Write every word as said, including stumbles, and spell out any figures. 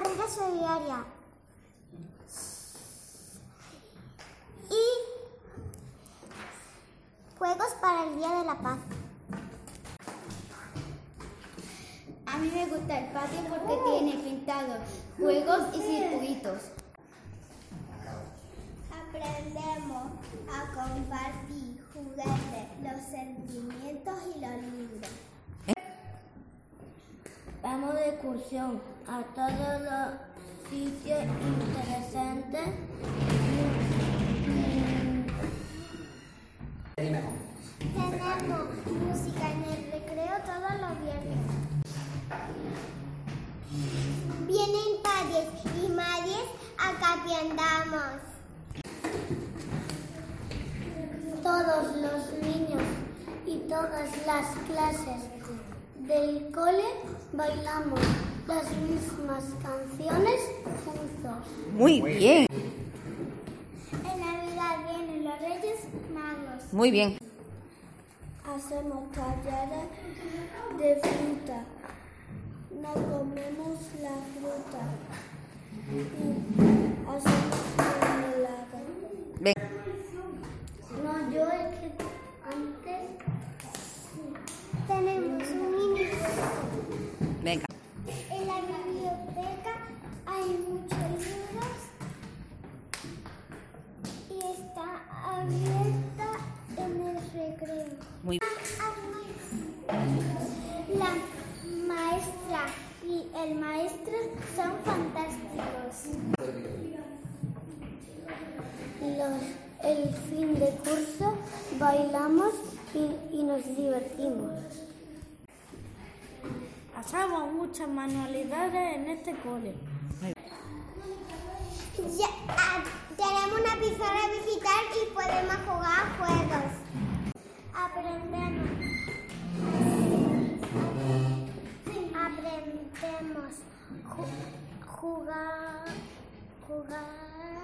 vida solidaria. Y juegos para el Día de la Paz. A mí me gusta el patio porque tiene pintados juegos y circuitos. Aprendemos a compartir juguetes, los sentimientos y los libros. Vamos de excursión a todos los sitios interesantes. Tenemos música en el recreo todos los viernes. Vienen padres y madres a que aprendamos. Todos los niños y todas las clases del cole bailamos las mismas canciones juntos. Muy bien. En Navidad vienen los Reyes Magos. Muy bien. Hacemos talleres de fruta. Nos comemos la fruta y hacemos mermelada. Ven. No, yo es que antes Tenemos un mini. Venga. En la biblioteca hay muchos libros y está abierta en el recreo. Muy La maestra y el maestro son fantásticos. los, el fin de curso bailamos y, y nos divertimos. Hacemos muchas manualidades en este cole. Ya, ah, tenemos una pizarra digital y podemos jugar a juegos. Aprendemos. Aprendemos ju- jugar, jugar